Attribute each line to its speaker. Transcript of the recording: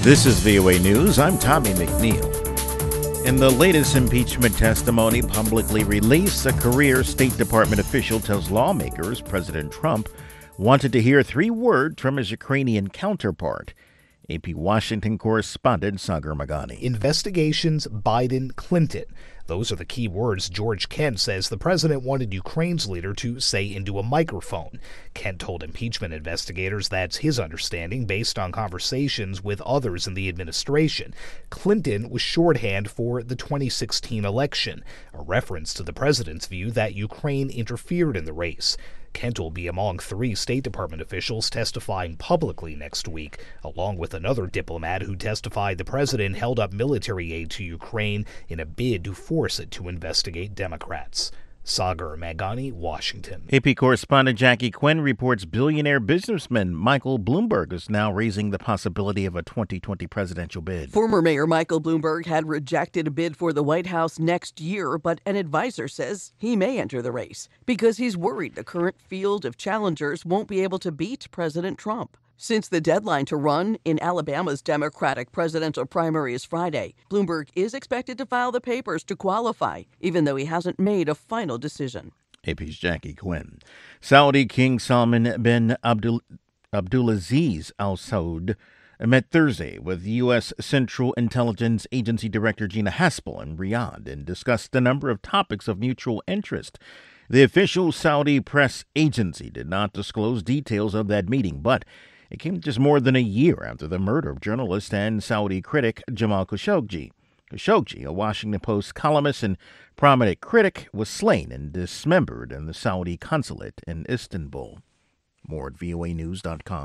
Speaker 1: This is VOA News. I'm Tommy McNeil. In the latest impeachment testimony publicly released, a career State Department official tells lawmakers President Trump wanted to hear 3 words from his Ukrainian counterpart. AP Washington correspondent Sagar Magani.
Speaker 2: Investigations Biden, Clinton. Those are the key words George Kent says the president wanted Ukraine's leader to say into a microphone. Kent told impeachment investigators that's his understanding based on conversations with others in the administration. Clinton was shorthand for the 2016 election, a reference to the president's view that Ukraine interfered in the race. Kent will be among 3 State Department officials testifying publicly next week, along with another diplomat who testified the president held up military aid to Ukraine in a bid to force it to investigate Democrats. Sagar Magani, Washington.
Speaker 1: AP correspondent Jackie Quinn reports billionaire businessman Michael Bloomberg is now raising the possibility of a 2020 presidential bid.
Speaker 3: Former Mayor Michael Bloomberg had rejected a bid for the White House next year, but an advisor says he may enter the race because he's worried the current field of challengers won't be able to beat President Trump. Since the deadline to run in Alabama's Democratic presidential primary is Friday, Bloomberg is expected to file the papers to qualify, even though he hasn't made a final decision.
Speaker 1: AP's Jackie Quinn. Saudi King Salman bin Abdulaziz Al Saud met Thursday with U.S. Central Intelligence Agency Director Gina Haspel in Riyadh and discussed a number of topics of mutual interest. The official Saudi press agency did not disclose details of that meeting, but it came just more than a year after the murder of journalist and Saudi critic Jamal Khashoggi. Khashoggi, a Washington Post columnist and prominent critic, was slain and dismembered in the Saudi consulate in Istanbul. More at voanews.com.